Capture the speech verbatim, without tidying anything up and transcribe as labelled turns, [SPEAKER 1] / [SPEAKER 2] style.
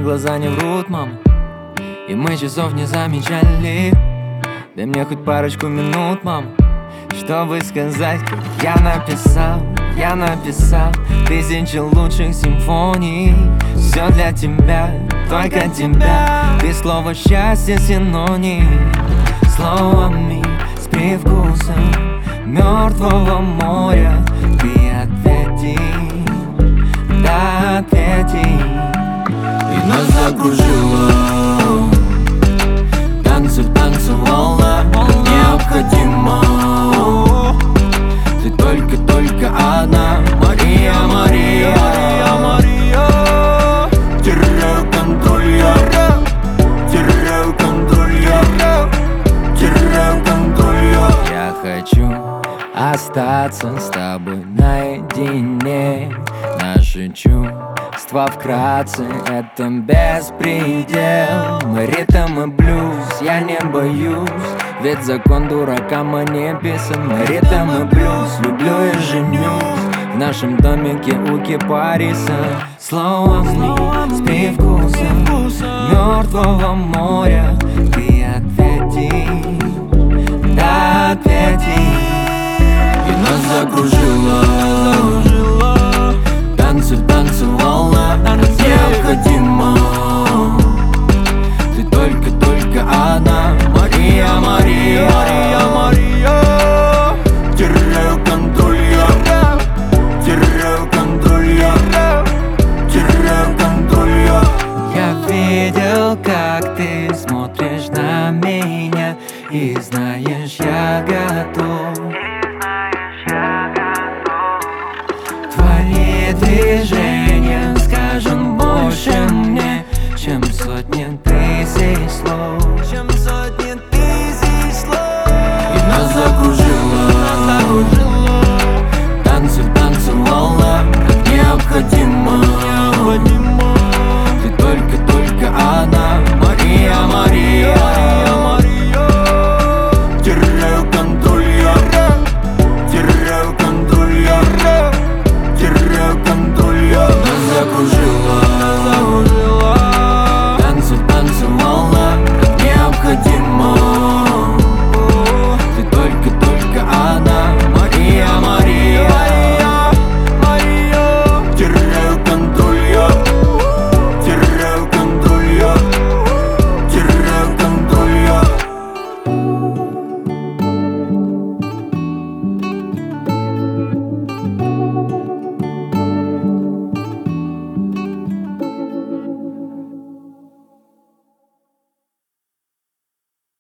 [SPEAKER 1] глаза не врут, мама, и мы часов не замечали. Дай мне хоть парочку минут, мама, чтобы сказать, как я написал, я написал тысячи лучших симфоний. Все для тебя, только тебя. Без слова счастье синоним. Словами с привкусом мертвого моря. Ты ответи, да ответи. И нас закружило, танцы, танцы, волна необходима. Ты только-только одна, Мария, Мария, Мария, Мария. Теряю контроль я, теряю контроль я, теряю контроль я. Я хочу остаться с тобой наедине. Наши чувства вкратце — это беспредел. Мы ритм и блюз, я не боюсь, ведь закон дурака мы не писан. Мы ритм и блюз, люблю и женюсь в нашем домике у кипариса. Словами с привкусом мертвого моря. Ты ответи, да ответи. И нас закружило, танцы, танцы, волна необходима. Ты только-только одна, Мария, Мария, Мария, Мария. Теряю контроль я, теряю контроль я, теряю контроль я. Я видел, как ты смотришь на меня, и знаешь, я готов. Твои движения скажут больше мне, чем сотни тысяч слов. Чем сотни тысяч слов. И нас закружило, нас закружило. Танцы, танцы, волна необходима.